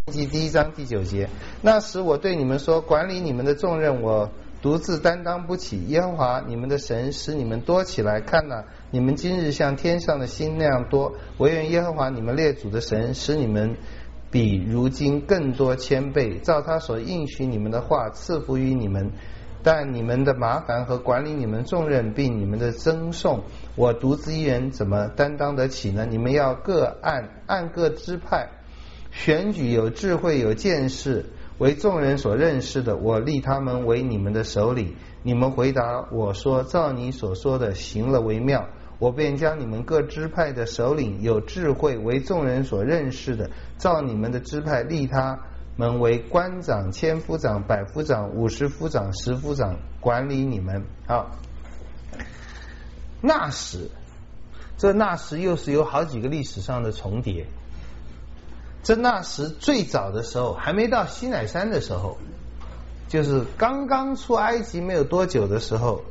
记第1章第9节，那时我对你们说，管理你们的重任，我独自担当不起。耶和华你们的神使你们多起来，看哪，你们今日像天上的星那样多。惟愿耶和华你们列祖的神使你们比如今更多千倍，照他所应许你们的话赐福于你们。但你们的麻烦和管理你们重任，并你们的赠送，我独自一人怎么担当得起呢？你们要各按各支派选举有智慧有见识为众人所认识的，我立他们为你们的首领。你们回答我说，照你所说的行了为妙。我便将你们各支派的首领有智慧为众人所认识的，照你们的支派立他们为官长、千夫长、百夫长、50夫长、10夫长，管理你们。好，那时，这那时又是有好几个历史上的重叠。这那时最早的时候，还没到西乃山的时候，就是刚刚出埃及没有多久的时候，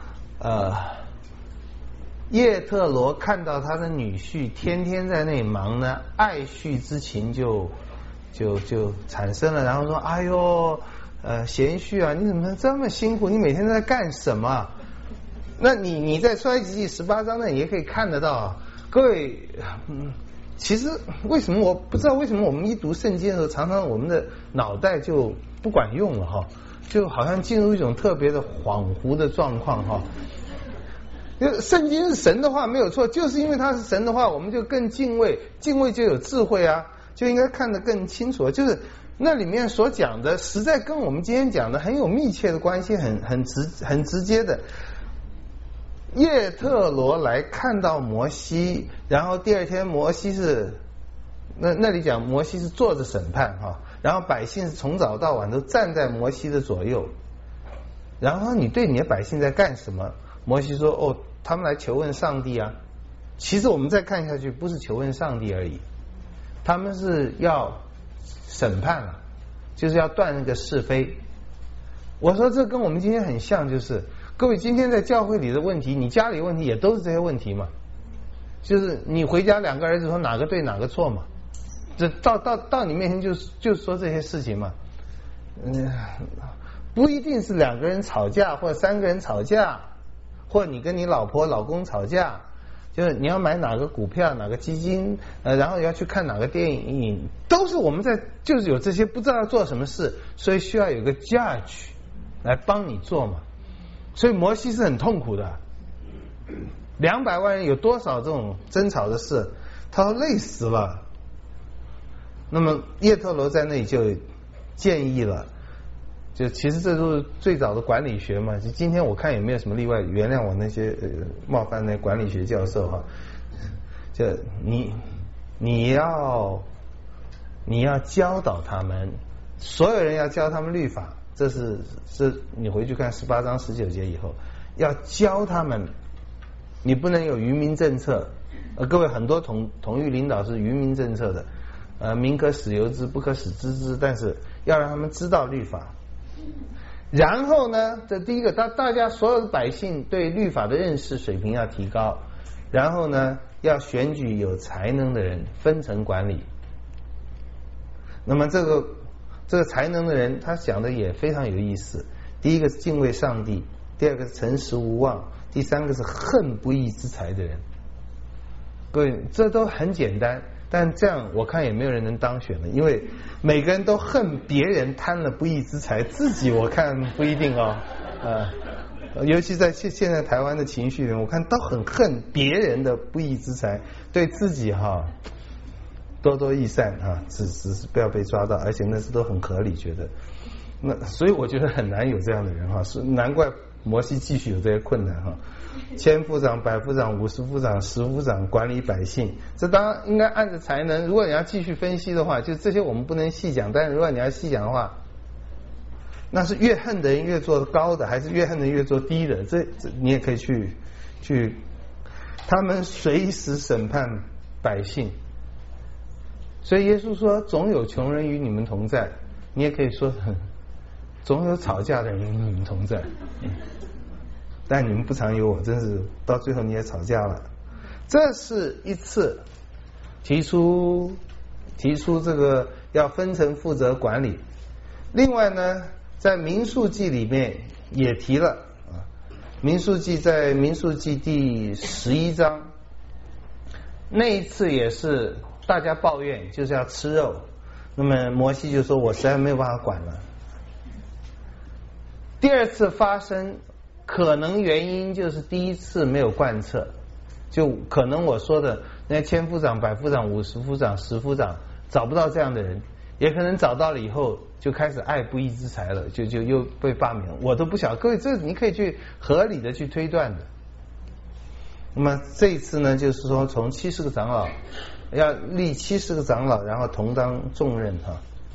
叶特罗看到他的女婿天天在那里忙呢，爱婿之情就产生了，然后说：“哎呦，贤婿啊，你怎么这么辛苦？你每天在干什么？”那你在出埃及记18章呢也可以看得到，各位，其实为什么我不知道为什么我们一读圣经的时候，常常我们的脑袋就不管用了哈，就好像进入一种特别的恍惚的状况哈。圣经是神的话没有错，就是因为它是神的话，我们就更敬畏，敬畏就有智慧啊，就应该看得更清楚。就是那里面所讲的，实在跟我们今天讲的很有密切的关系，很直接的。叶特罗来看到摩西，然后第二天摩西是那里讲摩西是坐着审判哈，然后百姓是从早到晚都站在摩西的左右，然后你对你的百姓在干什么？摩西说：“哦，他们来求问上帝啊。”其实我们再看下去，不是求问上帝而已，他们是要审判了，就是要断那个是非。我说这跟我们今天很像，就是各位今天在教会里的问题，你家里的问题也都是这些问题嘛，就是你回家2个儿子说哪个对哪个错嘛，这到你面前就说这些事情嘛，不一定是2个人吵架或者3个人吵架，或者你跟你老婆老公吵架，就是你要买哪个股票哪个基金，然后要去看哪个电影，都是我们在就是有这些不知道要做什么事，所以需要有个 judge 来帮你做嘛。所以摩西是很痛苦的，200万人有多少这种争吵的事，他说累死了。那么叶特罗在那里就建议了，就其实这都是最早的管理学嘛，就今天我看也没有什么例外，原谅我那些冒犯那管理学教授哈，就你要教导他们，所有人要教他们律法，这你回去看18章19节以后要教他们，你不能有愚民政策。各位很多统御领导是愚民政策的，民可使由之，不可使知之，但是要让他们知道律法。然后呢，这第一个，大家所有的百姓对律法的认识水平要提高，然后呢，要选举有才能的人分层管理。那么这个才能的人，他讲的也非常有意思。第一个是敬畏上帝，第二个是诚实无妄，第三个是恨不义之财的人。各位，这都很简单，但这样我看也没有人能当选了，因为每个人都恨别人贪了不义之财，自己我看不一定哦。尤其在现在台湾的情绪里，我看都很恨别人的不义之财，对自己多多益善只是不要被抓到，而且那是都很合理，觉得那所以我觉得很难有这样的人是难怪摩西继续有这些困难千夫长、百夫长、50夫长、10夫长管理百姓，这当然应该按着才能。如果你要继续分析的话，就这些我们不能细讲，但是如果你要细讲的话，那是越恨的人越做高的，还是越恨的人越做低的？这你也可以去，他们随时审判百姓。所以耶稣说总有穷人与你们同在，你也可以说总有吵架的人与你们同在，但你们不常有我，真是到最后你也吵架了。这是一次提出这个要分层负责管理。另外呢，在民数记里面也提了啊，民数记在民数记第11章，那一次也是大家抱怨就是要吃肉，那么摩西就说我实在没有办法管了。第二次发生可能原因就是第一次没有贯彻，就可能我说的那千夫长、百夫长、50夫长、10夫长找不到这样的人，也可能找到了以后就开始爱不义之财了，就又被罢免了，我都不晓得。各位，这你可以去合理的去推断的。那么这一次呢，就是说从70个长老要立70个长老，然后同当重任哈。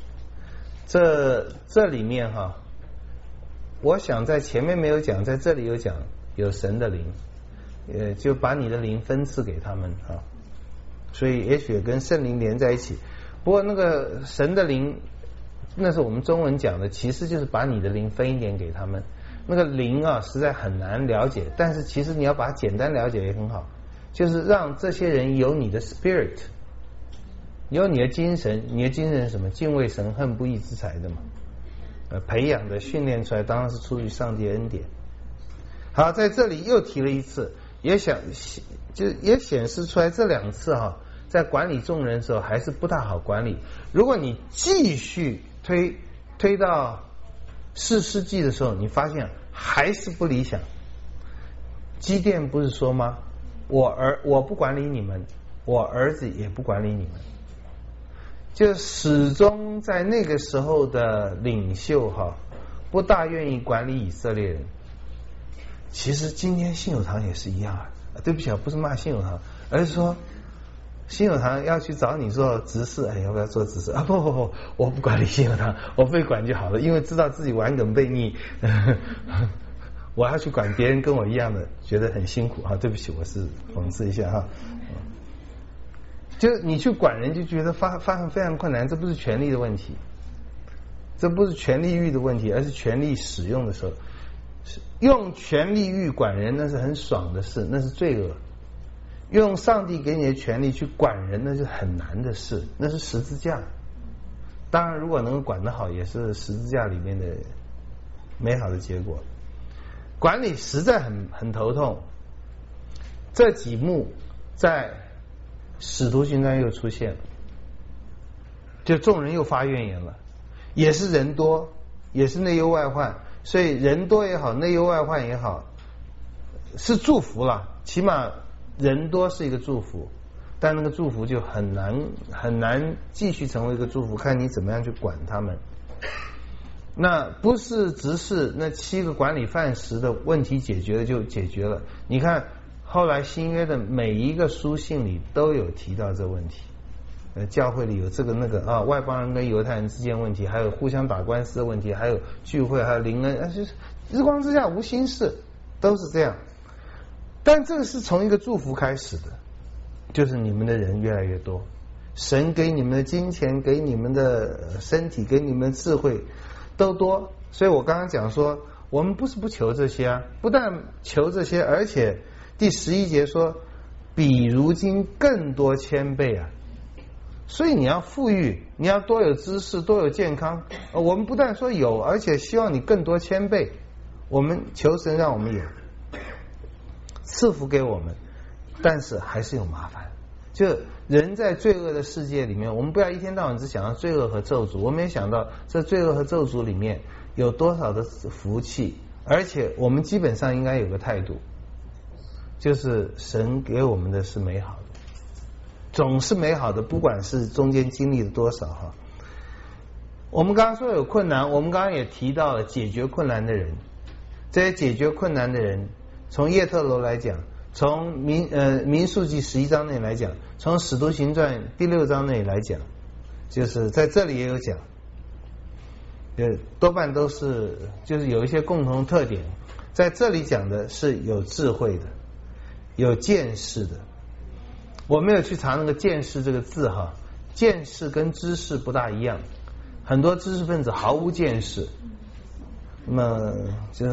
这里面哈，我想在前面没有讲，在这里有讲有神的灵，就把你的灵分赐给他们哈，所以也许也跟圣灵连在一起。不过那个神的灵，那是我们中文讲的，其实就是把你的灵分一点给他们。那个灵啊，实在很难了解，但是其实你要把它简单了解也很好，就是让这些人有你的 spirit， 有你的精神。你的精神是什么？敬畏神、恨不义之财的嘛。培养的、训练出来，当然是出于上帝恩典。好，在这里又提了一次，也显示出来这2次哈，在管理众人的时候还是不大好管理。如果你继续推到士师记的时候，你发现还是不理想。基甸不是说吗？我不管理你们，我儿子也不管理你们。就始终在那个时候的领袖哈，不大愿意管理以色列人。其实今天信友堂也是一样啊，对不起啊，不是骂信友堂，而是说信友堂要去找你做执事，要不要做执事啊？不，我不管理信友堂，我被管就好了，因为知道自己玩梗悖逆，我要去管别人跟我一样的，觉得很辛苦啊。对不起，我是讽刺一下哈。就你去管人，就觉得发生非常困难，这不是权力的问题，这不是权力欲的问题，而是权力使用的时候，用权力欲管人那是很爽的事，那是罪恶。用上帝给你的权力去管人，那是很难的事，那是十字架。当然如果能够管得好，也是十字架里面的美好的结果。管理实在很头痛。这几幕在使徒行传又出现了，就众人又发怨言了，也是人多，也是内忧外患，所以人多也好，内忧外患也好，是祝福了，起码人多是一个祝福，但那个祝福就很难继续成为一个祝福，看你怎么样去管他们。那不是只是那7个管理饭食的问题解决了就解决了，你看后来新约的每一个书信里都有提到这问题，教会里有这个那个啊，外邦人跟犹太人之间问题，还有互相打官司的问题，还有聚会，还有灵恩，就是日光之下无心事，都是这样。但这个是从一个祝福开始的，就是你们的人越来越多，神给你们的金钱，给你们的身体，给你们的智慧都多。所以我刚刚讲说，我们不是不求这些啊，不但求这些，而且第11节说比如今更多谦卑啊。所以你要富裕，你要多有知识，多有健康，我们不但说有，而且希望你更多谦卑。我们求神让我们有，赐福给我们，但是还是有麻烦。就人在罪恶的世界里面，我们不要一天到晚只想到罪恶和咒诅，我们也想到这罪恶和咒诅里面有多少的福气，而且我们基本上应该有个态度，就是神给我们的是美好的，总是美好的，不管是中间经历了多少哈。我们刚刚说有困难，我们刚刚也提到了解决困难的人，这些解决困难的人，从叶特罗来讲，从民数记11章那里来讲，从使徒行传第6章那里来讲，就是在这里也有讲，多半都是就是有一些共同特点。在这里讲的是有智慧的，有见识的。我没有去查那个见识这个字哈，见识跟知识不大一样，很多知识分子毫无见识，那么就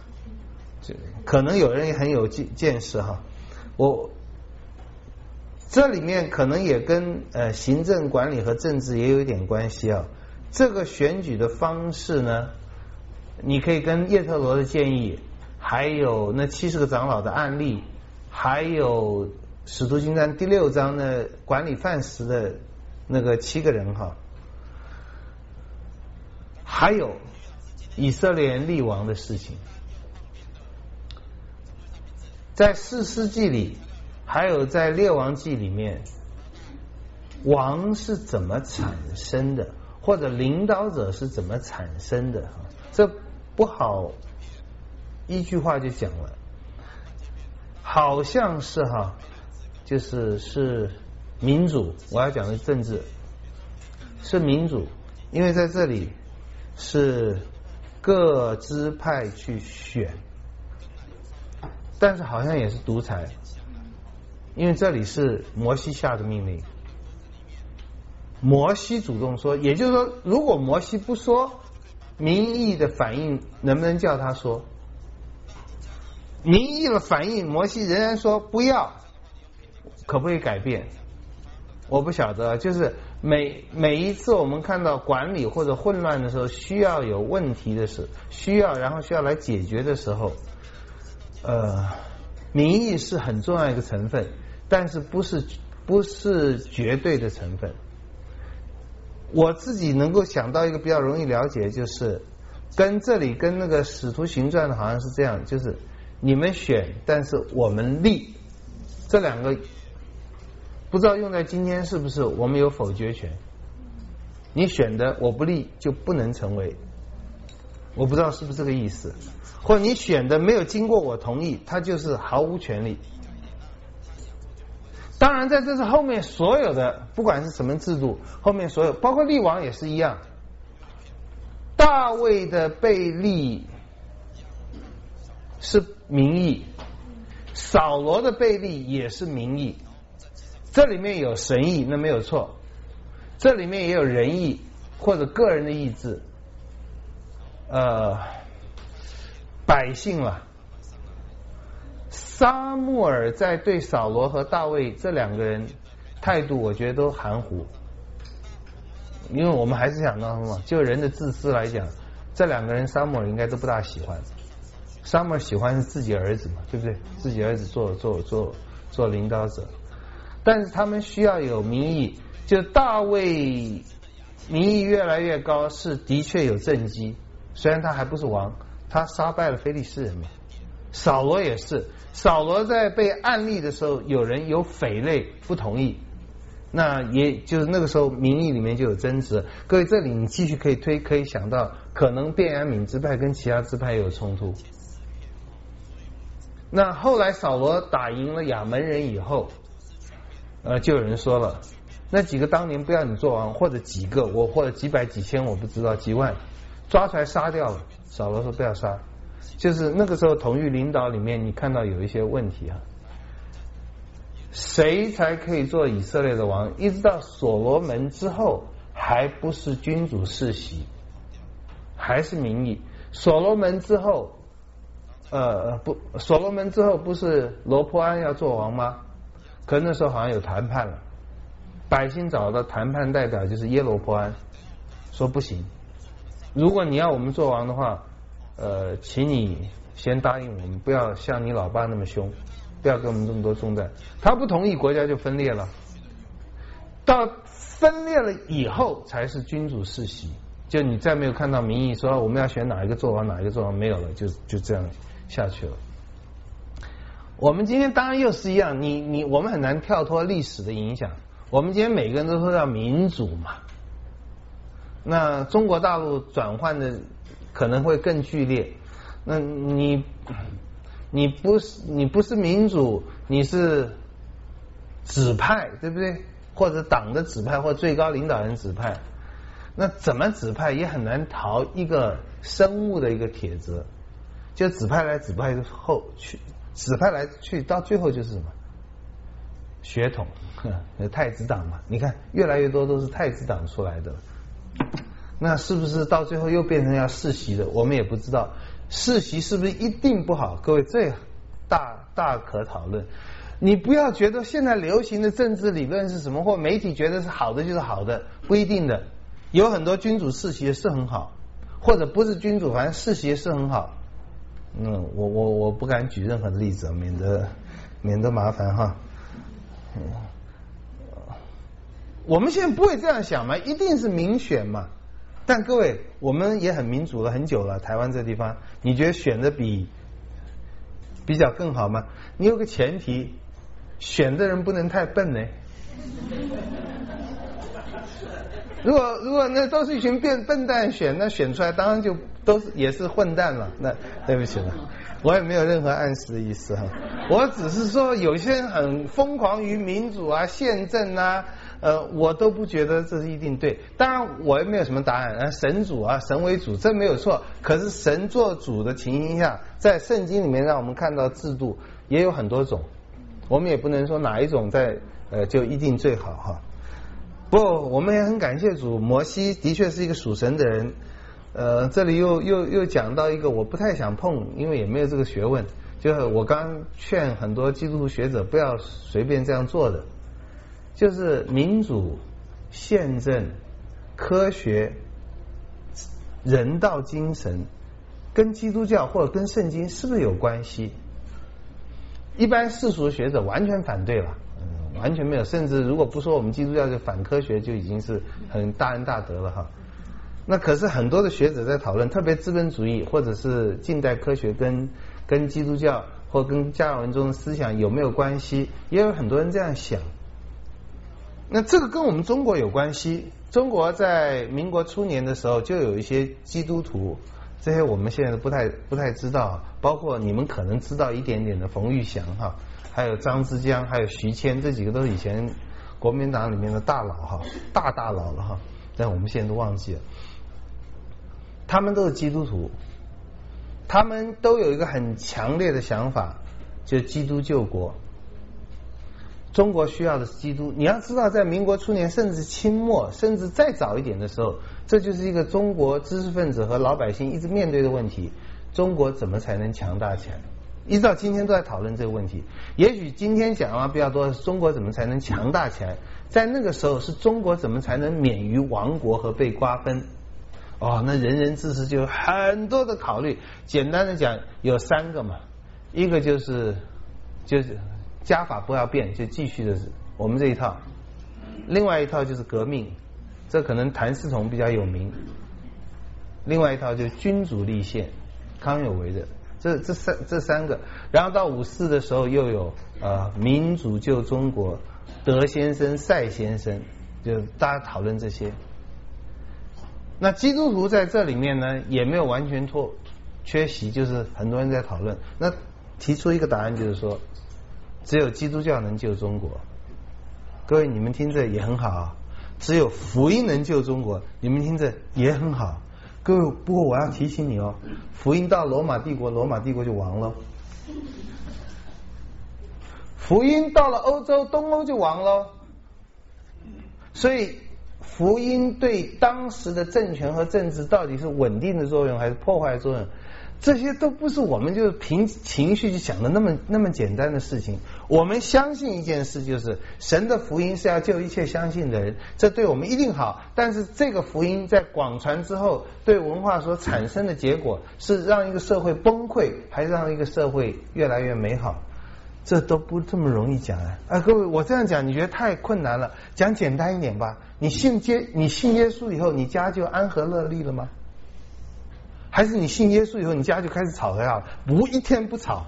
可能有人也很有见识哈。 这里面可能也跟行政管理和政治也有一点关系啊。这个选举的方式呢，你可以跟叶特罗的建议，还有那70个长老的案例，还有使徒行传第6章的管理饭食的那个7个人哈，还有以色列人立王的事情，在士师记里，还有在列王记里面，王是怎么产生的，或者领导者是怎么产生的，这不好一句话就讲了。好像是是民主，我要讲的政治是民主，因为在这里是各支派去选，但是好像也是独裁，因为这里是摩西下的命令，摩西主动说，也就是说，如果摩西不说，民意的反应能不能叫他说？民意的反应，摩西仍然说不要，可不可以改变？我不晓得，就是每一次我们看到管理或者混乱的时候，需要有问题的时候，需要来解决的时候，民意是很重要一个成分，但是不是绝对的成分。我自己能够想到一个比较容易了解，就是跟那个使徒行传的好像是这样，就是你们选，但是我们立，这两个不知道用在今天是不是我们有否决权？你选的我不立就不能成为，我不知道是不是这个意思，或者你选的没有经过我同意，它就是毫无权利。当然在这是后面所有的，不管是什么制度，后面所有包括立王也是一样，大卫的被立是民意，扫罗的被立也是民意，这里面有神意，那没有错，这里面也有人意或者个人的意志，百姓了。撒母耳在对扫罗和大卫这两个人态度，我觉得都含糊，因为我们还是想到什么？就人的自私来讲，这两个人撒母耳应该都不大喜欢。撒母耳喜欢是自己儿子嘛，对不对？自己儿子做领导者，但是他们需要有民意。就大卫民意越来越高，是的确有政绩，虽然他还不是王，他杀败了非利士人嘛。扫罗也是，扫罗在被暗立的时候，有人有匪类不同意，那也就是那个时候民意里面就有争执。各位这里你继续可以想到，可能便雅悯支派跟其他支派也有冲突。那后来扫罗打赢了亚门人以后，就有人说了，那几个当年不要你做王，或者几个或者几百几千我不知道几万，抓出来杀掉了。扫罗说不要杀。就是那个时候统一领导里面，你看到有一些问题啊，谁才可以做以色列的王？一直到所罗门之后，还不是君主世袭，还是民意。所罗门之后，所罗门之后不是罗波安要做王吗？可那时候好像有谈判了，百姓找到谈判代表就是耶罗波安，说不行，如果你要我们做王的话。请你先答应我们，不要像你老爸那么凶，不要给我们这么多重担。他不同意，国家就分裂了。到分裂了以后，才是君主世袭。就你再没有看到民意说我们要选哪一个做王，哪一个做王，没有了，就这样下去了。我们今天当然又是一样，我们很难跳脱历史的影响。我们今天每个人都说要民主嘛，那中国大陆转换的。可能会更剧烈。那你不是民主，你是指派，对不对？或者党的指派，或最高领导人指派。那怎么指派也很难逃一个生物的一个铁则，就指派来指派后去，指派来去，到最后就是什么血统，太子党嘛。你看越来越多都是太子党出来的。那是不是到最后又变成要世袭的？我们也不知道。世袭是不是一定不好？各位，这大可讨论。 你不要觉得现在流行的政治理论是什么，或媒体觉得是好的就是好的，不一定的。有很多君主世袭是很好，或者不是君主，反正世袭是很好。我不敢举任何的例子，免得麻烦哈。我们现在不会这样想嘛，一定是民选嘛。但各位，我们也很民主了很久了，台湾这地方，你觉得选的比较更好吗？你有个前提，选的人不能太笨呢。如果那都是一群笨蛋选，那选出来当然就也是混蛋了。那对不起了，我也没有任何暗示的意思哈。我只是说有些人很疯狂于民主啊、宪政啊，我都不觉得这是一定对。当然我也没有什么答案，神主啊，神为主，这没有错。可是神做主的情形下，在圣经里面让我们看到制度也有很多种，我们也不能说哪一种就一定最好哈。不过我们也很感谢主，摩西的确是一个属神的人。这里又讲到一个我不太想碰，因为也没有这个学问。就是我刚劝很多基督徒学者不要随便这样做的，就是民主、宪政、科学、人道精神跟基督教或者跟圣经是不是有关系？一般世俗的学者完全反对了。完全没有，甚至如果不说我们基督教就反科学，就已经是很大恩大德了哈。那可是很多的学者在讨论，特别资本主义或者是近代科学跟基督教或跟加尔文中的思想有没有关系？也有很多人这样想。那这个跟我们中国有关系。中国在民国初年的时候就有一些基督徒，这些我们现在都不太知道，包括你们可能知道一点点的冯玉祥哈。还有张之江，还有徐谦，这几个都是以前国民党里面的大佬哈，大佬了哈，但我们现在都忘记了。他们都是基督徒，他们都有一个很强烈的想法，就是基督救国。中国需要的是基督。你要知道，在民国初年，甚至清末，甚至再早一点的时候，这就是一个中国知识分子和老百姓一直面对的问题：中国怎么才能强大起来？一直到今天都在讨论这个问题。也许今天讲的比较多的是中国怎么才能强大起来，在那个时候是中国怎么才能免于亡国和被瓜分。那人人自私就有很多的考虑。简单的讲有3个嘛，一个就是家法不要变，就继续的我们这一套。另外一套就是革命，这可能谭嗣同比较有名。另外一套就是君主立宪，康有为的。这三个，然后到54的时候又有民主救中国，德先生、赛先生，就大家讨论这些。那基督徒在这里面呢，也没有完全缺席，就是很多人在讨论。那提出一个答案，就是说，只有基督教能救中国。各位，你们听着也很好，只有福音能救中国，你们听着也很好。各位，不过我要提醒你哦，福音到罗马帝国，罗马帝国就亡了；福音到了欧洲，东欧就亡了。所以，福音对当时的政权和政治到底是稳定的作用还是破坏作用，这些都不是我们就凭情绪去想的那么简单的事情。我们相信一件事，就是神的福音是要救一切相信的人，这对我们一定好。但是这个福音在广传之后，对文化所产生的结果是让一个社会崩溃，还是让一个社会越来越美好，这都不这么容易讲啊！各位，我这样讲你觉得太困难了，讲简单一点吧。你信耶稣以后，你家就安和乐利了吗？还是你信耶稣以后，你家就开始吵架了？不，一天不吵。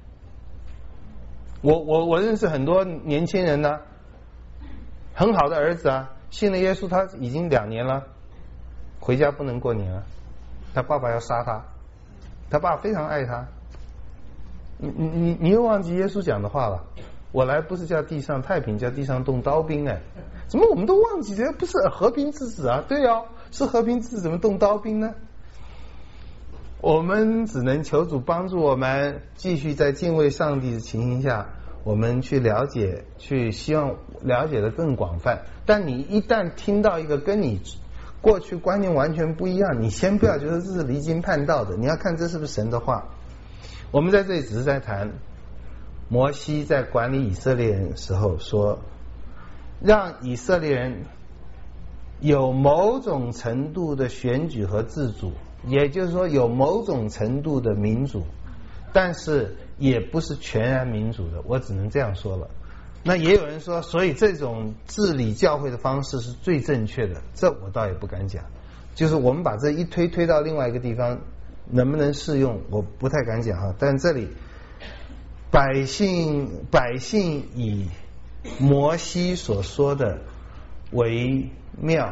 我认识很多年轻人呢，很好的儿子啊，信了耶稣，他已经2年了，回家不能过年了，他爸爸要杀他，他爸非常爱他。你又忘记耶稣讲的话了？我来不是叫地上太平，叫地上动刀兵哎！怎么我们都忘记？这不是和平之子啊？对哦，是和平之子，怎么动刀兵呢？我们只能求主帮助我们继续在敬畏上帝的情形下，我们去了解，去希望了解的更广泛。但你一旦听到一个跟你过去观念完全不一样，你先不要觉得这是离经叛道的，你要看这是不是神的话。我们在这里只是在谈摩西在管理以色列人的时候说，让以色列人有某种程度的选举和自主，也就是说有某种程度的民主，但是也不是全然民主的，我只能这样说了。那也有人说，所以这种治理教会的方式是最正确的，这我倒也不敢讲。就是我们把这一推到另外一个地方，能不能适用，我不太敢讲哈。但这里百姓以摩西所说的为妙，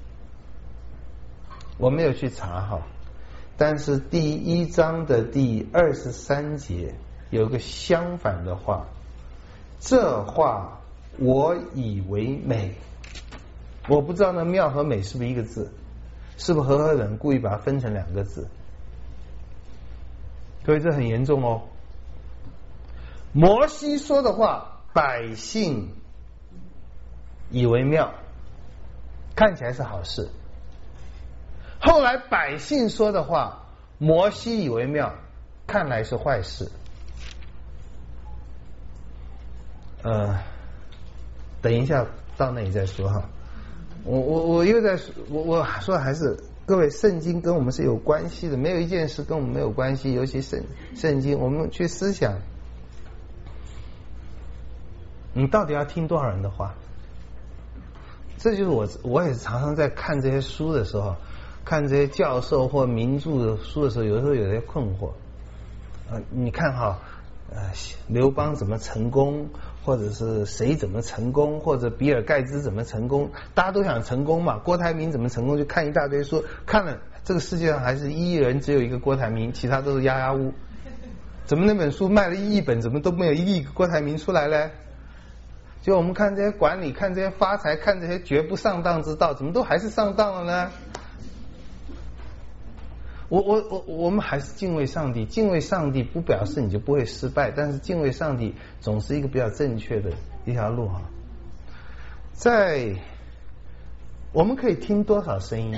我没有去查哈，但是第1章的第23节有个相反的话，这话我以为美。我不知道那妙和美是不是一个字，是不是和合本故意把它分成2个字？各位，这很严重哦。摩西说的话，百姓以为妙，看起来是好事。后来百姓说的话，摩西以为妙，看来是坏事。等一下到那里再说哈。我又在我说还是各位，圣经跟我们是有关系的，没有一件事跟我们没有关系，尤其圣经，我们去思想，你到底要听多少人的话？这就是我也常常在看这些书的时候，看这些教授或名著的书的时候，有的时候有些困惑。你看哈，刘邦怎么成功，或者是谁怎么成功，或者比尔盖茨怎么成功，大家都想成功嘛。郭台铭怎么成功，就看一大堆书，看了这个世界上还是1亿人只有一个郭台铭，其他都是压压乌。怎么那本书卖了1亿本，怎么都没有1亿个郭台铭出来呢？就我们看这些管理，看这些发财，看这些绝不上当之道，怎么都还是上当了呢？我们还是敬畏上帝，敬畏上帝不表示你就不会失败，但是敬畏上帝总是一个比较正确的一条路哈。我们可以听多少声音？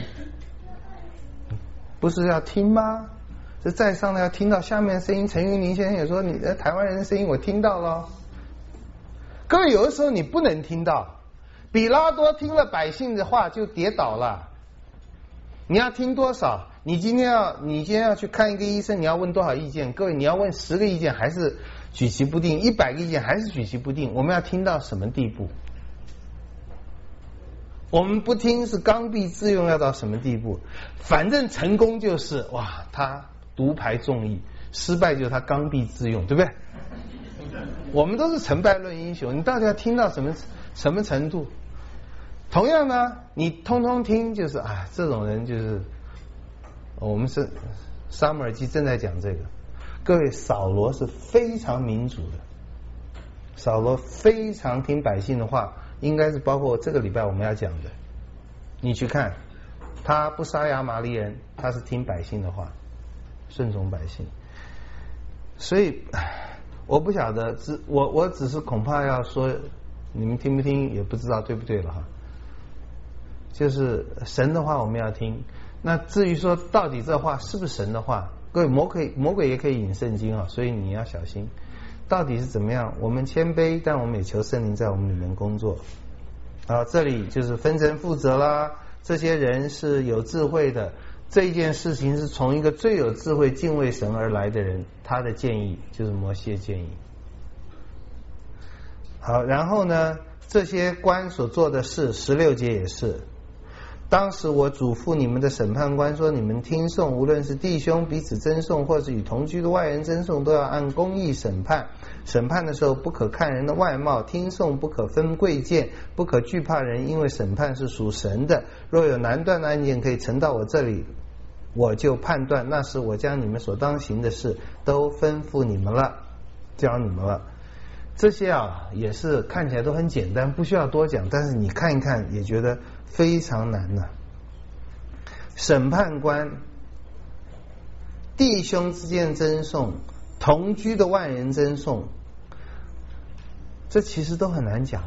不是要听吗？这在上呢要听到下面的声音。陈云林先生也说，你的台湾人的声音我听到了。各位，有的时候你不能听到，比拉多听了百姓的话就跌倒了。你要听多少？你今天要去看一个医生，你要问多少意见？各位，你要问10个意见还是举棋不定，100个意见还是举棋不定？我们要听到什么地步？我们不听是刚愎自用，要到什么地步？反正成功就是哇，他独排众议；失败就是他刚愎自用，对不对？我们都是成败论英雄，你到底要听到什么程度？同样呢，你通通听就是这种人就是我们是撒母耳记正在讲这个。各位，扫罗是非常民主的，扫罗非常听百姓的话，应该是包括这个礼拜我们要讲的。你去看，他不杀亚玛力人，他是听百姓的话，顺从百姓。所以我不晓得，我只是恐怕要说，你们听不听也不知道对不对了哈。就是神的话我们要听，那至于说到底这话是不是神的话，各位，魔鬼也可以引圣经啊，所以你要小心，到底是怎么样？我们谦卑，但我们也求圣灵在我们里面工作。这里就是分成负责啦，这些人是有智慧的，这一件事情是从一个最有智慧敬畏神而来的人，他的建议就是摩西的建议。好，然后呢，这些官所做的事，16节也是。当时我嘱咐你们的审判官说，你们听讼，无论是弟兄彼此争讼，或是与同居的外人争讼，都要按公义审判。审判的时候不可看人的外貌，听讼不可分贵贱，不可惧怕人，因为审判是属神的。若有难断的案件可以呈到我这里，我就判断，那时我将你们所当行的事都吩咐你们了，教你们了。这些也是看起来都很简单，不需要多讲，但是你看一看也觉得非常难呢。审判官、弟兄之间争讼、同居的外人争讼，这其实都很难讲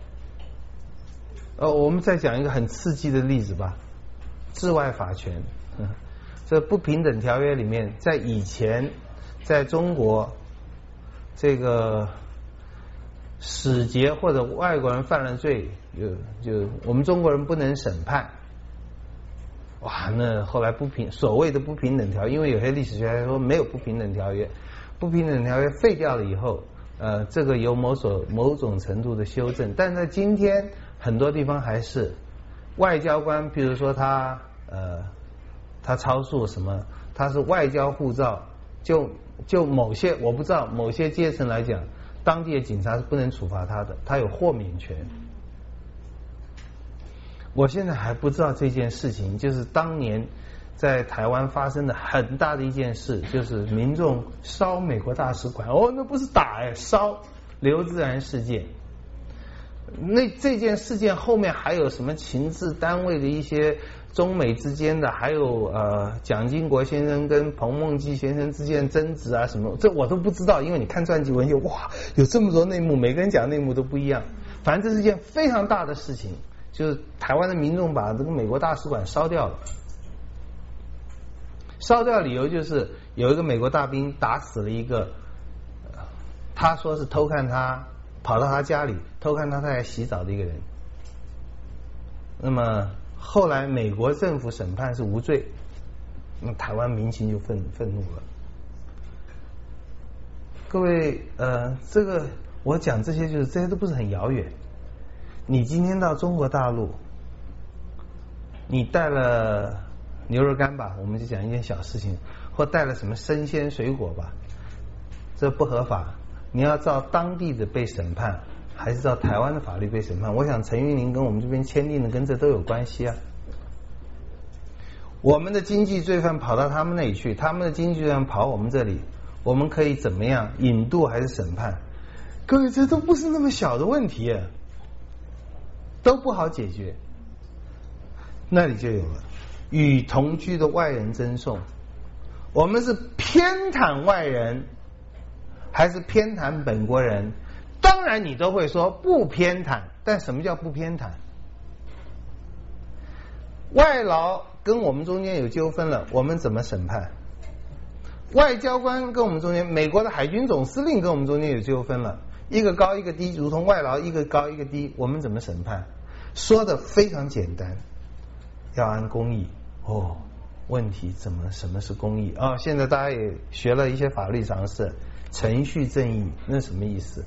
我们再讲一个很刺激的例子吧，治外法权。这不平等条约里面，在以前在中国这个使节或者外国人犯了罪，就我们中国人不能审判。哇，那后来所谓的不平等条约，因为有些历史学家说没有不平等条约，不平等条约废掉了以后，这个有某种程度的修正，但在今天很多地方还是外交官，比如说他超速什么，他是外交护照，就某些我不知道某些阶层来讲，当地的警察是不能处罚他的，他有豁免权。我现在还不知道这件事情，就是当年在台湾发生的很大的一件事，就是民众烧美国大使馆，那不是打烧刘自然事件。那这件事件后面还有什么情治单位的一些中美之间的，还有蒋经国先生跟彭孟基先生之间的争执啊什么，这我都不知道，因为你看传记文献，哇，有这么多内幕，每个人讲的内幕都不一样。反正这是一件非常大的事情，就是台湾的民众把这个美国大使馆烧掉了。烧掉理由就是有一个美国大兵打死了一个，他说是偷看他跑到他家里偷看他太太洗澡的一个人。那么后来美国政府审判是无罪，那台湾民情就愤怒了。各位，这个我讲这些，就是这些都不是很遥远。你今天到中国大陆，你带了牛肉干吧，我们就讲一件小事情，或带了什么生鲜水果吧，这不合法。你要照当地的被审判，还是照台湾的法律被审判？我想陈玉玲跟我们这边签订的跟这都有关系啊。我们的经济罪犯跑到他们那里去，他们的经济罪犯跑我们这里，我们可以怎么样引渡还是审判？各位，这都不是那么小的问题，都不好解决。那里就有了与同居的外人争讼，我们是偏袒外人还是偏袒本国人？当然你都会说不偏袒，但什么叫不偏袒？外劳跟我们中间有纠纷了，我们怎么审判？外交官跟我们中间，美国的海军总司令跟我们中间有纠纷了，一个高一个低，如同外劳一个高一个低，我们怎么审判？说的非常简单，要按公义。问题什么是公义啊？现在大家也学了一些法律常识，程序正义那什么意思？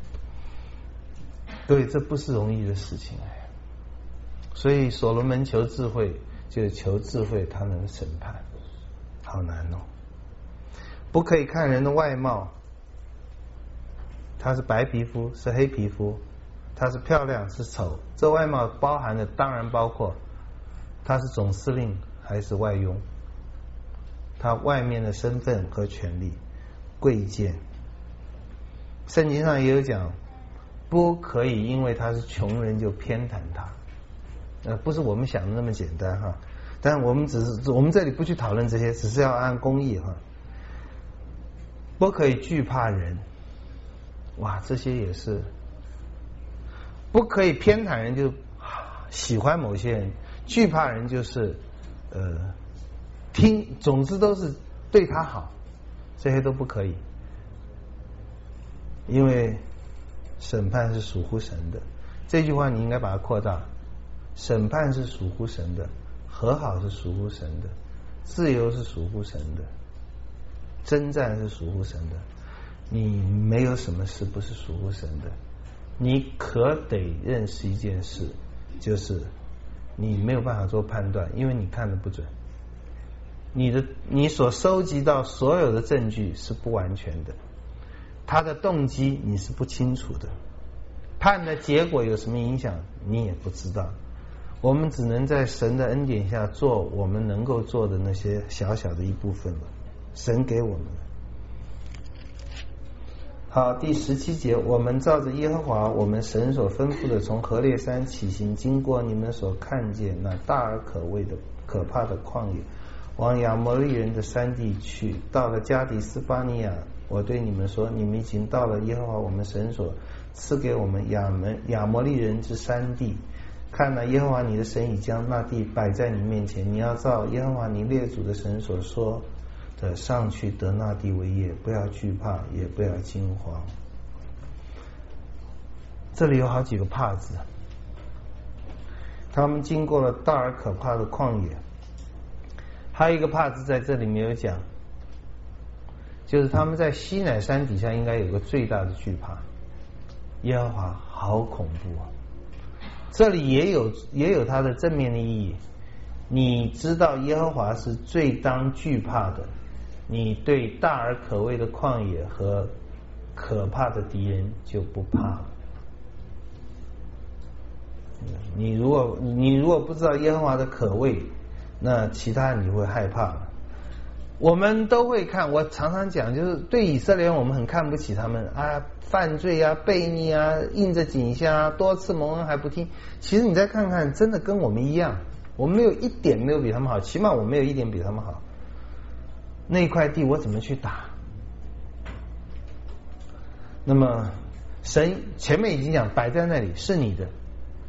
对，这不是容易的事情所以所罗门求智慧，就是求智慧，他能审判，好难哦。不可以看人的外貌，他是白皮肤是黑皮肤，他是漂亮是丑，这外貌包含的当然包括他是总司令还是外佣，他外面的身份和权利贵贱。圣经上也有讲，不可以因为他是穷人就偏袒他，不是我们想的那么简单哈。但我们这里不去讨论这些，只是要按公义哈。不可以惧怕人，哇，这些也是。不可以偏袒人，就喜欢某些人；惧怕人就是总之都是对他好，这些都不可以。因为审判是属乎神的，这句话你应该把它扩大。审判是属乎神的，和好是属乎神的，自由是属乎神的，征战是属乎神的。你没有什么事不是属乎神的。你可得认识一件事，就是你没有办法做判断，因为你看得不准。你所收集到所有的证据是不完全的，他的动机你是不清楚的，判的结果有什么影响你也不知道。我们只能在神的恩典下做我们能够做的那些小小的一部分了，神给我们的。好，第17节，我们照着耶和华我们神所吩咐的，从何烈山起行，经过你们所看见那大而可畏的可怕的旷野，往亚摩利人的山地去，到了加迪斯巴尼亚，我对你们说，你们已经到了耶和华我们神所赐给我们亚摩利人之山地。看了耶和华你的神已将那地摆在你面前，你要照耶和华你列祖的神所说的上去得那地为业，不要惧怕，也不要惊慌。这里有好几个怕字，他们经过了大而可怕的旷野。还有一个怕字在这里没有讲，就是他们在西乃山底下应该有个最大的惧怕，耶和华好恐怖啊！这里也有它的正面的意义。你知道耶和华是最当惧怕的，你对大而可畏的旷野和可怕的敌人就不怕了。你如果不知道耶和华的可畏，那其他你会害怕。我们都会看，我常常讲，就是对以色列人我们很看不起他们啊，犯罪啊，悖逆啊，印着景象啊，多次蒙恩还不听。其实你再看看，真的跟我们一样，我们没有一点没有比他们好，起码我没有一点比他们好。那块地我怎么去打？那么神前面已经讲，摆在那里是你的，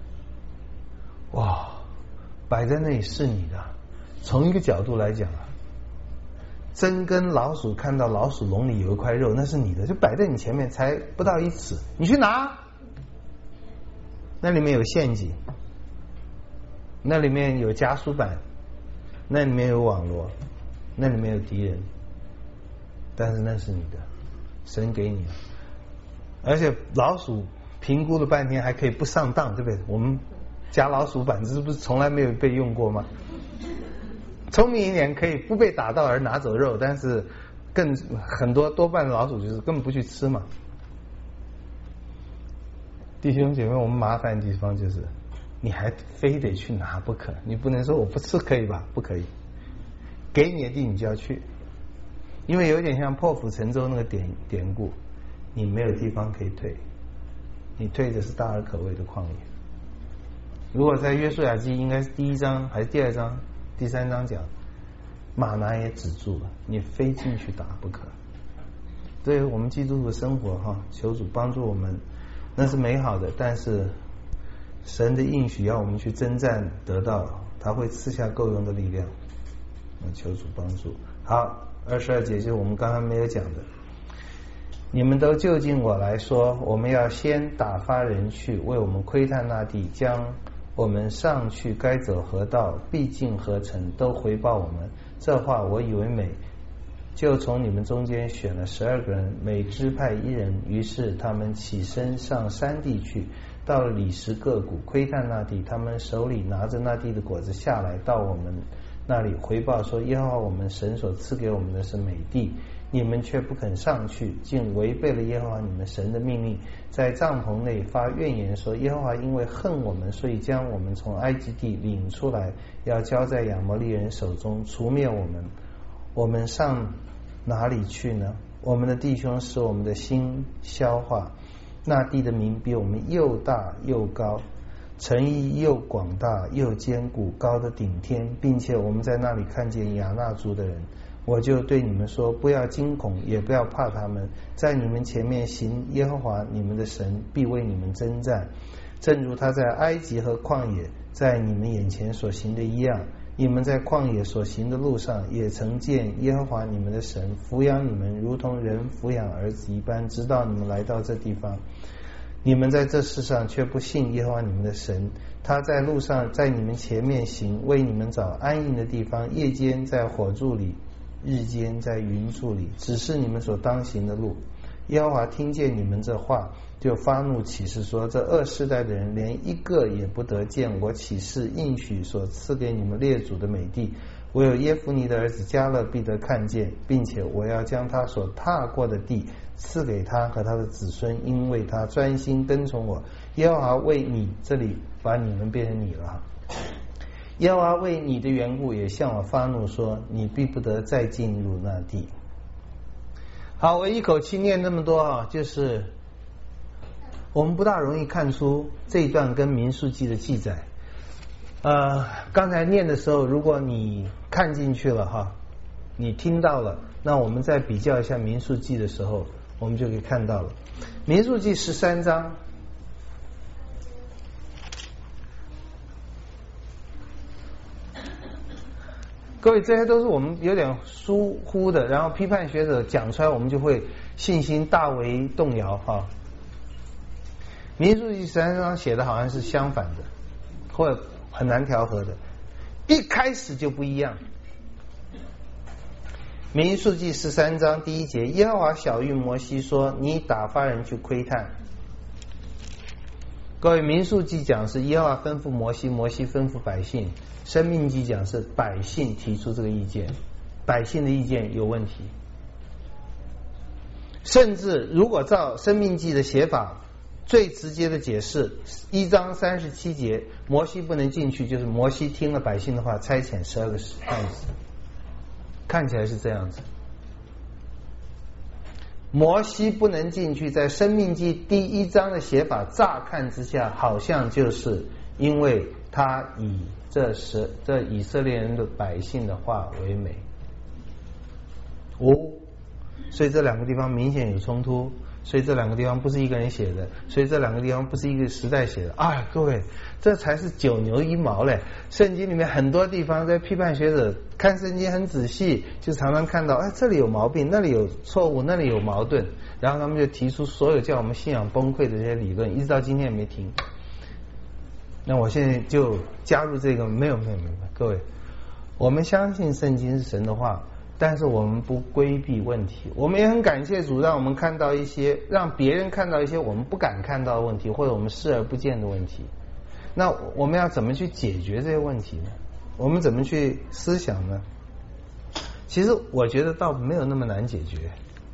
哇，摆在那里是你的。从一个角度来讲啊，真跟老鼠看到老鼠笼里有一块肉，那是你的，就摆在你前面，才不到1尺，你去拿。那里面有陷阱，那里面有夹鼠板，那里面有网罗，那里面有敌人，但是那是你的，神给你了。而且老鼠评估了半天还可以不上当，对不对？我们夹老鼠板这不是从来没有被用过吗？聪明一点可以不被打到而拿走肉，但是很多半的老鼠就是根本不去吃嘛。弟兄姐妹，我们麻烦的地方就是你还非得去拿不可，你不能说我不吃可以吧？不可以，给你的地你就要去，因为有点像破釜沉舟那个典故，你没有地方可以退，你退的是大而可畏的旷野。如果在约书亚记应该是第1章还是第2章第3章讲，马拿也止住了，你非进去打不可。对于我们基督徒的生活哈，求主帮助我们，那是美好的，但是神的应许要我们去征战得到，他会赐下够用的力量。求主帮助。好，22节就是我们刚刚没有讲的，你们都就近我来说，我们要先打发人去为我们窥探那地，将我们上去该走何道，必进何城，都回报我们。这话我以为美，就从你们中间选了12个人，每支派1人。于是他们起身上山地去，到了里什各谷窥探那地，他们手里拿着那地的果子下来，到我们那里回报说，耶和华我们神所赐给我们的是美地，你们却不肯上去，竟违背了耶和华你们神的命令，在帐篷内发怨言说，耶和华因为恨我们，所以将我们从埃及地领出来，要交在亚摩利人手中，除灭我们。我们上哪里去呢？我们的弟兄使我们的心消化，那地的民比我们又大又高，城邑又广大又坚固，高的顶天，并且我们在那里看见亚衲族的人。我就对你们说，不要惊恐，也不要怕他们，在你们前面行，耶和华你们的神必为你们征战，正如他在埃及和旷野在你们眼前所行的一样。你们在旷野所行的路上，也曾见耶和华你们的神抚养你们，如同人抚养儿子一般，直到你们来到这地方。你们在这世上却不信耶和华你们的神，他在路上在你们前面行，为你们找安营的地方，夜间在火柱里，日间在云柱里，只是你们所当行的路。耶和华听见你们这话，就发怒起誓说，这2世代的人连一个也不得见我起誓应许所赐给你们列祖的美地，唯有耶孚尼的儿子迦勒必得看见，并且我要将他所踏过的地赐给他和他的子孙，因为他专心跟从我。耶和华为你，这里把你们变成你了，耶和华为你的缘故也向我发怒说，你必不得再进入那地。好，我一口气念那么多啊，就是我们不大容易看出这一段跟民数记的记载。刚才念的时候，如果你看进去了哈，你听到了，那我们再比较一下民数记的时候，我们就可以看到了。民数记13章。 各位，这些都是我们有点疏忽的，然后批判学者讲出来，我们就会信心大为动摇哈。民数记13章写的好像是相反的，或者很难调和的，一开始就不一样。民数记13章第1节，耶和华晓谕摩西说：“你打发人去窥探。”各位，民数记讲是耶和华吩咐摩西，摩西吩咐百姓；申命记讲是百姓提出这个意见，百姓的意见有问题。甚至如果照申命记的写法，最直接的解释，1章37节，摩西不能进去，就是摩西听了百姓的话，差遣12个探子，看起来是这样子。摩西不能进去，在申命记第1章的写法，乍看之下好像就是因为他以这以色列人的百姓的话为美。所以这两个地方明显有冲突，所以这两个地方不是一个人写的，所以这两个地方不是一个时代写的。各位，这才是9牛1毛嘞！圣经里面很多地方，在批判学者看圣经很仔细，就常常看到，这里有毛病，那里有错误，那里有矛盾，然后他们就提出所有叫我们信仰崩溃的这些理论，一直到今天也没停。那我现在就加入这个，没有，各位，我们相信圣经是神的话，但是我们不规避问题，我们也很感谢主，让我们看到一些，让别人看到一些我们不敢看到的问题，或者我们视而不见的问题。那我们要怎么去解决这些问题呢？我们怎么去思想呢？其实我觉得倒没有那么难解决。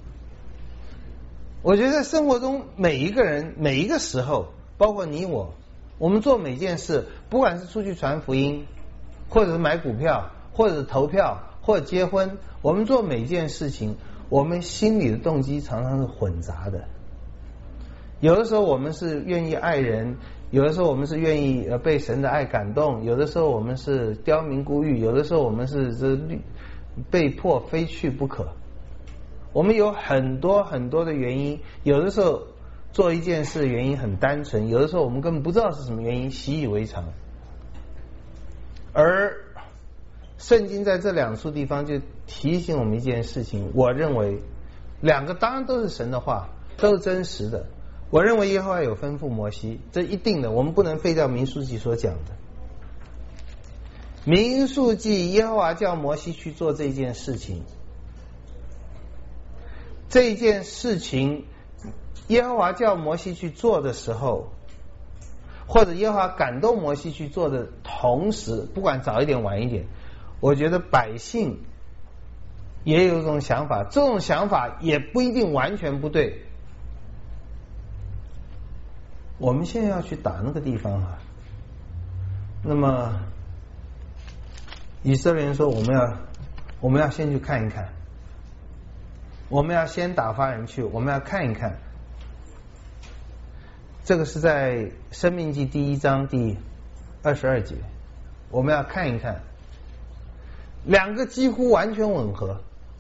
我觉得在生活中每一个人每一个时候，包括你我们做每件事，不管是出去传福音，或者是买股票，或者是投票，或者结婚，我们做每件事情，我们心里的动机常常是混杂的。有的时候我们是愿意爱人，有的时候我们是愿意被神的爱感动，有的时候我们是刁民孤玉，有的时候我们是被迫非去不可。我们有很多很多的原因，有的时候做一件事的原因很单纯，有的时候我们根本不知道是什么原因，习以为常。而圣经在这两处地方就提醒我们一件事情，我认为两个当然都是神的话，都是真实的。我认为耶和华有吩咐摩西，这一定的，我们不能废掉民数记所讲的。民数记耶和华叫摩西去做这件事情，这件事情耶和华叫摩西去做的时候，或者耶和华感动摩西去做的同时，不管早一点晚一点，我觉得百姓也有一种想法，这种想法也不一定完全不对。我们现在要去打那个地方那么以色列人说我们要先去看一看，我们要先打发人去，我们要看一看。这个是在申命记第1章第22节，我们要看一看，两个几乎完全吻合，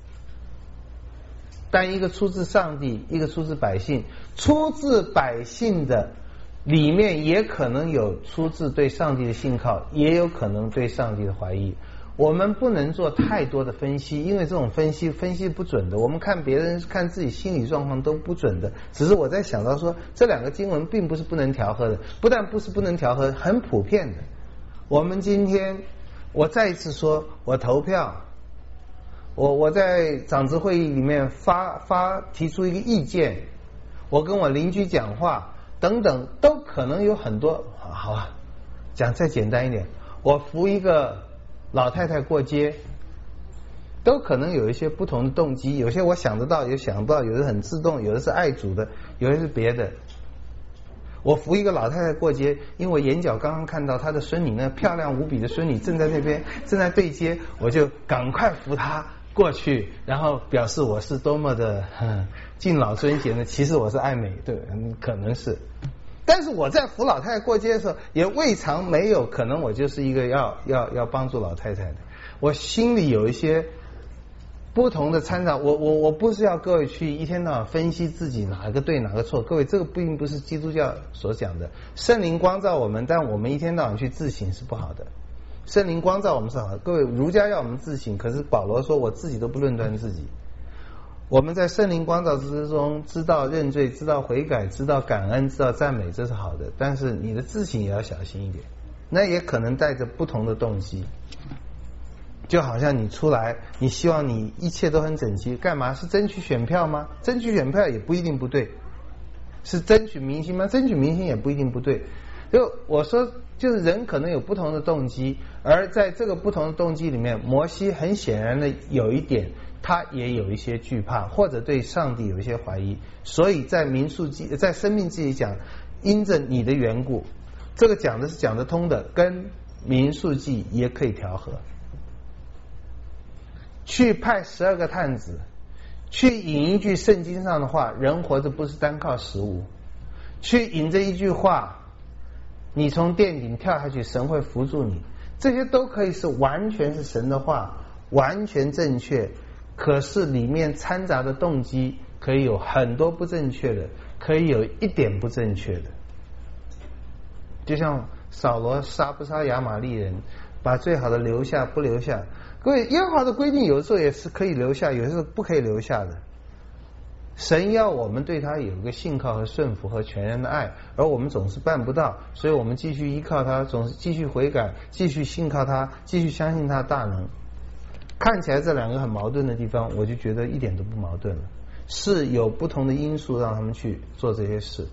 但一个出自上帝，一个出自百姓。出自百姓的里面也可能有出自对上帝的信靠，也有可能对上帝的怀疑。我们不能做太多的分析，因为这种分析不准的，我们看别人看自己心理状况都不准的。只是我在想到说，这两个经文并不是不能调和的，不但不是不能调和，很普遍的。我们今天，我再一次说，我投票，我在长执会议里面提出一个意见，我跟我邻居讲话等等，都可能有很多。好啊，讲再简单一点，我扶一个老太太过街，都可能有一些不同的动机，有些我想得到，有想不到，有的很自动，有的是爱主的，有的是别的。我扶一个老太太过街，因为我眼角刚刚看到她的孙女呢，漂亮无比的孙女正在那边正在对接，我就赶快扶她过去，然后表示我是多么的敬老尊贤的，其实我是爱美，对，可能是。但是我在扶老太太过街的时候，也未尝没有可能我就是一个要帮助老太太的。我心里有一些不同的参照，我不是要各位去一天到晚分析自己哪个对哪个错，各位这个并不是基督教所讲的。圣灵光照我们，但我们一天到晚去自省是不好的。 圣灵光照我们是好的。各位，儒家要我们自省，可是保罗说我自己都不论断自己。我们在圣灵光照之中知道认罪，知道悔改，知道感恩，知道赞美，这是好的，但是你的自省也要小心一点，那也可能带着不同的动机。就好像你出来，你希望你一切都很整齐，干嘛？是争取选票吗？争取选票也不一定不对。是争取明星吗？争取明星也不一定不对。就我说，就是人可能有不同的动机，而在这个不同的动机里面，摩西很显然的有一点，他也有一些惧怕，或者对上帝有一些怀疑，所以在民数记、在生命记里讲，因着你的缘故，这个讲的是讲得通的，跟民数记也可以调和。去派12个探子，去引一句圣经上的话，人活着不是单靠食物，去引这一句话，你从殿顶跳下去，神会扶住你，这些都可以是完全是神的话，完全正确，可是里面掺杂的动机可以有很多不正确的，可以有一点不正确的。就像扫罗杀不杀亚玛力人，把最好的留下不留下。各位，耶和华的规定有时候也是可以留下，有时候不可以留下的。神要我们对他有一个信靠和顺服和全然的爱，而我们总是办不到，所以我们继续依靠他，总是继续悔改，继续信靠他，继续相信他大能。看起来这两个很矛盾的地方，我就觉得一点都不矛盾了，是有不同的因素让他们去做这些事。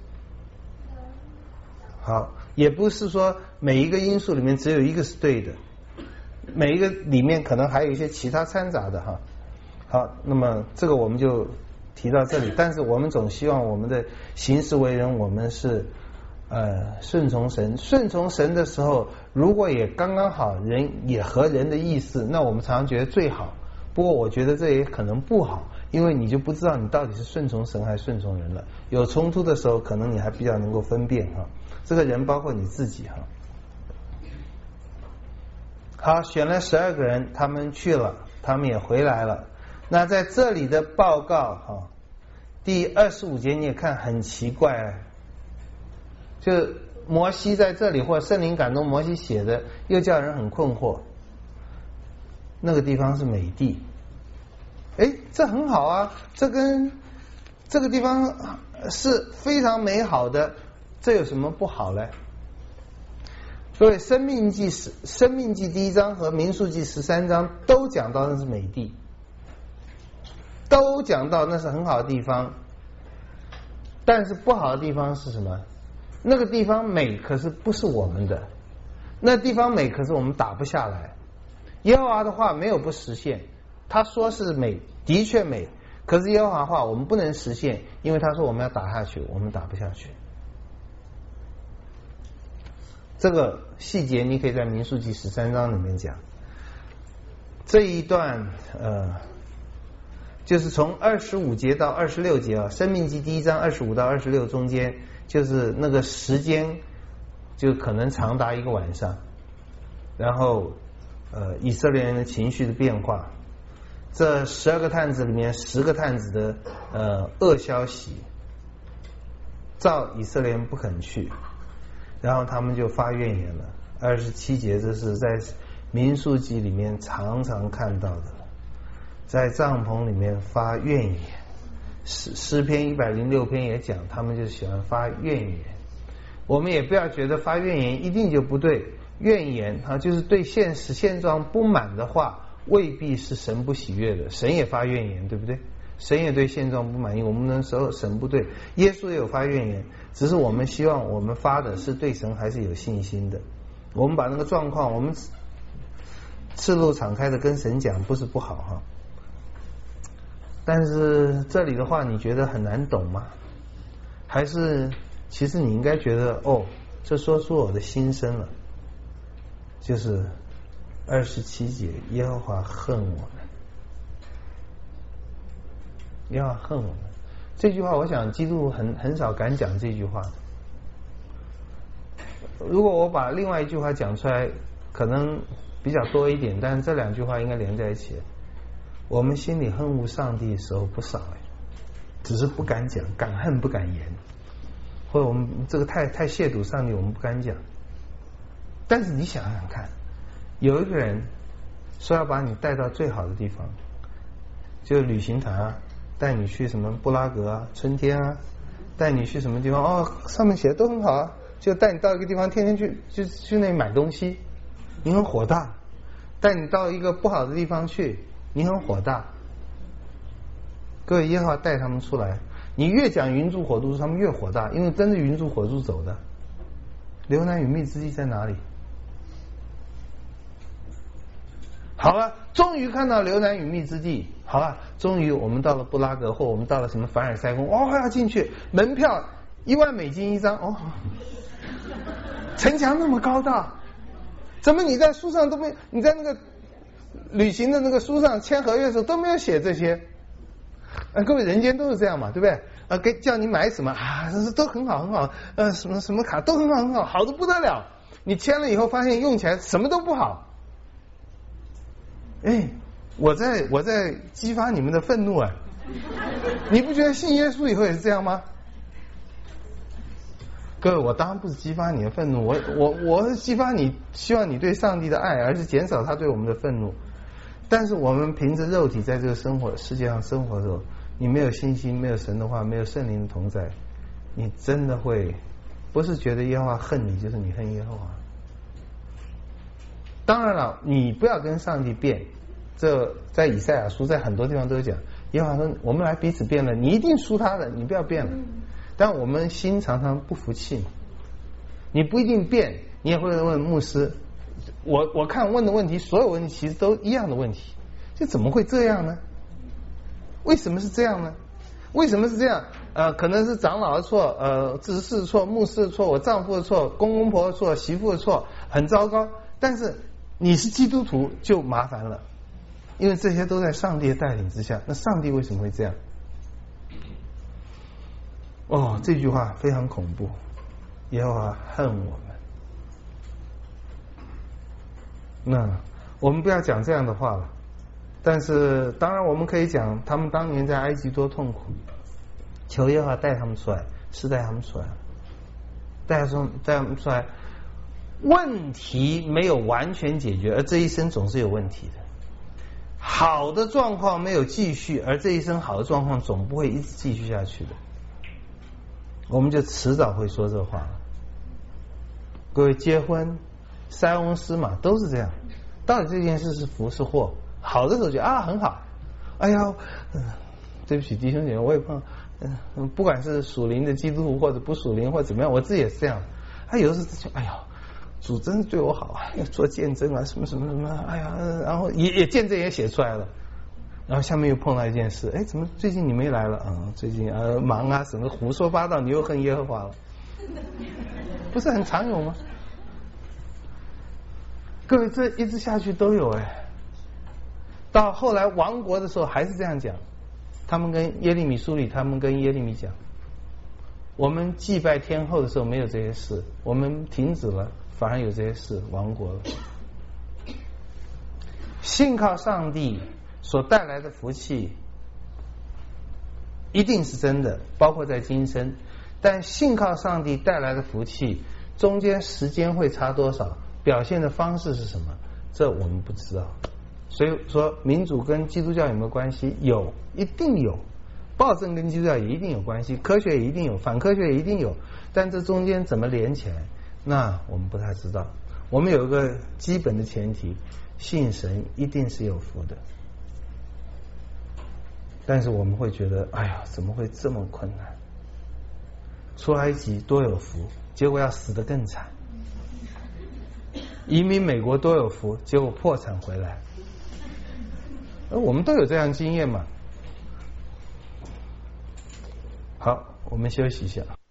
好，也不是说每一个因素里面只有一个是对的，每一个里面可能还有一些其他掺杂的哈。好，那么这个我们就提到这里，但是我们总希望我们的行事为人，我们是顺从神。顺从神的时候，如果也刚刚好，人也合人的意思，那我们常常觉得最好。不过我觉得这也可能不好，因为你就不知道你到底是顺从神还是顺从人了。有冲突的时候，可能你还比较能够分辨哈。这个人包括你自己哈。好，选了12个人，他们去了，他们也回来了。那在这里的报告哈，第25节你也看很奇怪，就摩西在这里或圣灵感动摩西写的，又叫人很困惑。那个地方是美地，这很好啊，这跟这个地方是非常美好的，这有什么不好呢？所以生命记第1章和民数记13章都讲到那是美地，都讲到那是很好的地方，但是不好的地方是什么？那个地方美，可是不是我们的，那地方美，可是我们打不下来。耶和华的话没有不实现，他说是美，的确美，可是耶和华话我们不能实现，因为他说我们要打下去，我们打不下去。这个细节你可以在民数记13章里面讲。这一段就是从25节到26节啊，生命记第1章25到26中间，就是那个时间就可能长达1个晚上，然后以色列人的情绪的变化，这12个探子里面10个探子的恶消息，照以色列人不肯去，然后他们就发怨言了。27节这是在民数记里面常常看到的，在帐篷里面发怨言，诗篇106篇也讲，他们就喜欢发怨言。我们也不要觉得发怨言一定就不对，怨言就是对现实现状不满的话，未必是神不喜悦的。神也发怨言，对不对？神也对现状不满意，我们能说神不对。耶稣也有发怨言，只是我们希望我们发的是对神还是有信心的。我们把那个状况，我们赤露敞开的跟神讲，不是不好哈。但是这里的话，你觉得很难懂吗？还是其实你应该觉得这说出我的心声了，就是27节，耶和华恨我们，耶和华恨我们。这句话我想基督很少敢讲这句话。如果我把另外一句话讲出来，可能比较多一点，但是这2句话应该连在一起。我们心里恨恶上帝的时候不少只是不敢讲，敢恨不敢言，或者我们这个太亵渎上帝，我们不敢讲。但是你想想看， 有一个人说要把你带到最好的地方，就旅行团啊，带你去什么布拉格啊、春天啊，带你去什么地方哦，上面写的都很好啊，就带你到一个地方，天天去那里买东西，你很火大；带你到一个不好的地方去，你很火大。各位耶和华带他们出来，你越讲云柱火柱，他们越火大，因为跟着云柱火柱走的。流难与密之地在哪里？好了，终于看到流难与密之地。好了，终于我们到了布拉格，或我们到了什么凡尔赛宫，哦，要进去，门票$10,000一张，哦，城墙那么高大，怎么你在书上都没，你在那个旅行的那个书上签合约的时候都没有写这些？各位，人间都是这样嘛，对不对？给叫你买什么啊，都很好很好，什么卡都很好很好，好的不得了。你签了以后发现用起来什么都不好。哎，我在激发你们的愤怒啊！你不觉得信耶稣以后也是这样吗？各位，我当然不是激发你的愤怒，我是激发你，希望你对上帝的爱，而是减少他对我们的愤怒。但是我们凭着肉体在这个世界上生活的时候，你没有信心，没有神的话，没有圣灵的同在，你真的会不是觉得耶和华恨你，就是你恨耶和华。当然了，你不要跟上帝辩，这在以赛亚书在很多地方都有讲，耶和华说我们来彼此辩论，你一定输他的，你不要辩了。但我们心常常不服气嘛，你不一定辩，你也会问牧师，我看问的问题，所有问题其实都一样的问题，这怎么会这样呢？为什么是这样呢？为什么是这样？可能是长老的错，执事的错，牧师的错，我丈夫的错，公公婆的错，媳妇的错，很糟糕。但是你是基督徒就麻烦了，因为这些都在上帝的带领之下。那上帝为什么会这样？哦，这句话非常恐怖，耶和华恨我们。那我们不要讲这样的话了，但是当然我们可以讲他们当年在埃及多痛苦，求耶和华带他们出来，是带他们出来，带他们出来，问题没有完全解决，而这一生总是有问题的。好的状况没有继续，而这一生好的状况总不会一直继续下去的。我们就迟早会说这话了。各位结婚、塞翁失马都是这样，到底这件事是福是祸？好的时候觉得很好，哎呀，对不起弟兄姐妹，我也碰，不管是属灵的基督徒或者不属灵或者怎么样，我自己也是这样。有的时候哎呀，主真是对我好啊，要做见证啊，什么什么什么，哎呀，然后也见证也写出来了。然后下面又碰到一件事，怎么最近你没来了？最近忙啊，什么胡说八道，你又恨耶和华了，不是很常有吗？各位，这一直下去都有到后来亡国的时候还是这样讲，他们跟耶利米书里，他们跟耶利米讲，我们祭拜天后的时候没有这些事，我们停止了，反而有这些事，亡国了。信靠上帝所带来的福气一定是真的，包括在今生，但信靠上帝带来的福气中间时间会差多少，表现的方式是什么，这我们不知道。所以说民主跟基督教有没有关系？有，一定有。暴政跟基督教也一定有关系，科学也一定有，反科学也一定有，但这中间怎么连起来，那我们不太知道。我们有一个基本的前提，信神一定是有福的，但是我们会觉得，哎呀，怎么会这么困难？出埃及多有福，结果要死得更惨；移民美国多有福，结果破产回来。我们都有这样经验嘛。好，我们休息一下。